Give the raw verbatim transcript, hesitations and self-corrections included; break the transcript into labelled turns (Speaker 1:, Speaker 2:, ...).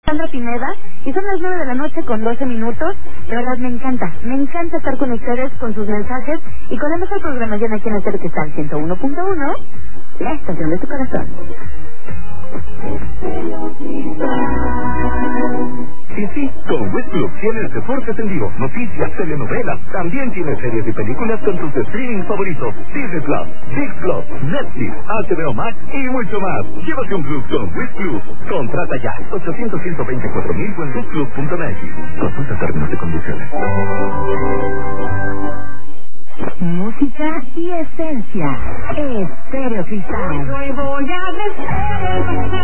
Speaker 1: Sandra Pineda y son las nueve de la noche con doce minutos. De verdad me encanta, me encanta estar con ustedes con sus mensajes y con el mejor programación aquí en el Estéreo Cristal ciento uno punto uno, la estación de tu corazón.
Speaker 2: Y sí, con Wish Club tienes deportes en vivo, noticias, telenovelas, también tienes series y películas con tus streaming favoritos, Disney Plus, Disney Plus, Netflix, H B O Max y mucho más. Llévate un club con Wish Club. Contrata ya, ochocientos, ciento veinticuatro mil o en wish club punto net. Consulta términos y condiciones.
Speaker 3: Música y esencia. Estéreo Cristal.
Speaker 4: Hoy voy a